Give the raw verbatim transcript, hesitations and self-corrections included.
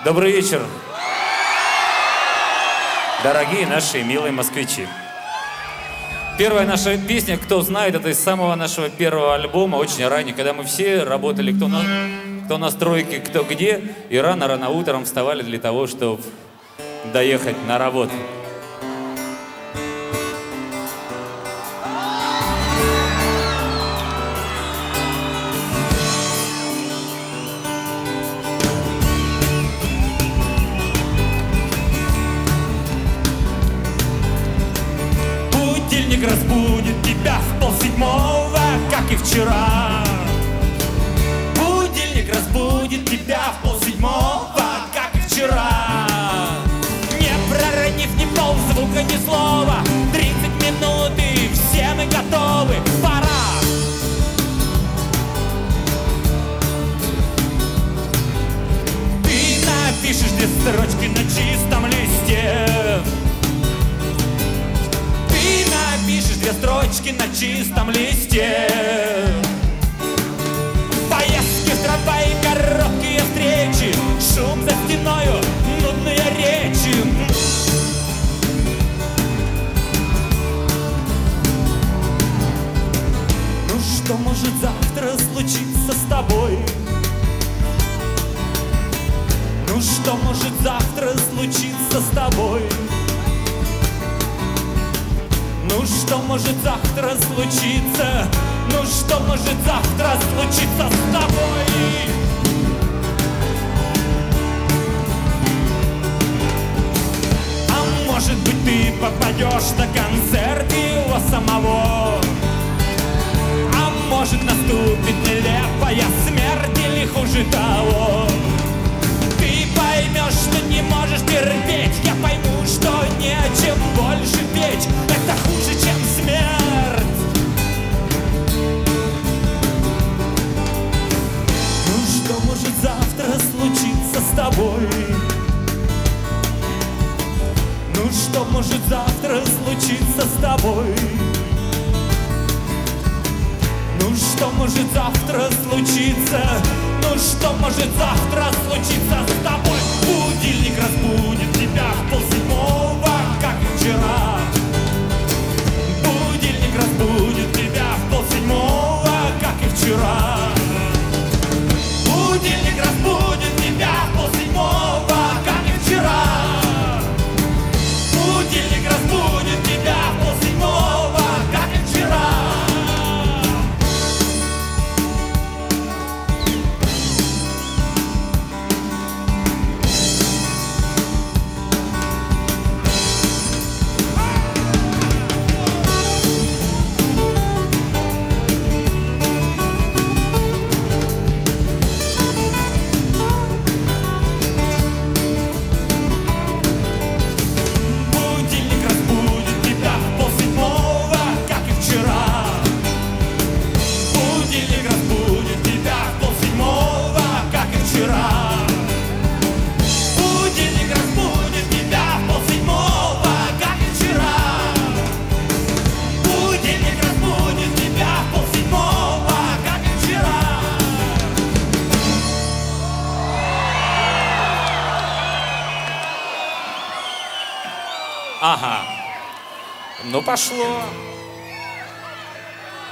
Добрый вечер, дорогие наши милые москвичи. Первая наша песня, кто знает, это из самого нашего первого альбома, очень ранее, когда мы все работали, кто на, кто на стройке, кто где, и рано-рано утром вставали для того, чтобы доехать на работу. Будильник разбудит тебя в полседьмого, как и вчера. Будильник разбудит тебя в полседьмого, как и вчера. Не проронив ни ползвука, ни слова, тридцать минут и все мы готовы. Пора! Ты напишешь две строчки на чистом листе. Пишешь две строчки на чистом листе. Поездки в трамвае, короткие встречи, шум за стеною, нудные речи. Ну что может завтра случиться с тобой? Ну что может завтра случиться с тобой? Ну что может завтра случиться? Ну что может завтра случиться с тобой? А может быть ты попадешь на концерт его самого? А может наступит нелепая смерть или хуже того? Ты поймешь, что не можешь терпеть. Я пойму, что не о чем больше петь. Это хуже, чем смерть. Ну что может завтра случиться с тобой? Ну что может завтра случиться с тобой? Ну что может завтра случиться? Ну что может завтра случиться с тобой? Будильник разбудит тебя в полседьмого, как и вчера. Будильник разбудит тебя в полседьмого, как и вчера. Будильник разбудит тебя в полседьмого, как и вчера. Будильник разбудит тебя в полседьмого, как и вчера. Ага, ну пошло.